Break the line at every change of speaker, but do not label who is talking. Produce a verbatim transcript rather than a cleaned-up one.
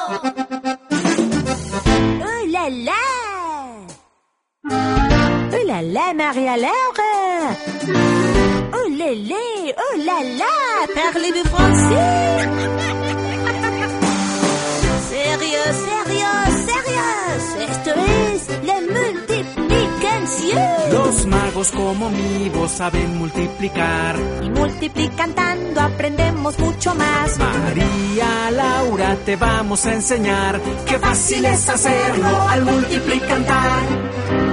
Oh là là! Oh là là, Maria-Laure! Oh lélé! Oh là là! Parlez-vous français? Sérieux, sérieux, sérieux! Esto es la multiplicación.
Los magos como mi voz saben multiplicar.
Y multiplicando aprendemos mucho más.
María Laura, te vamos a enseñar qué fácil es hacerlo al multiplicar.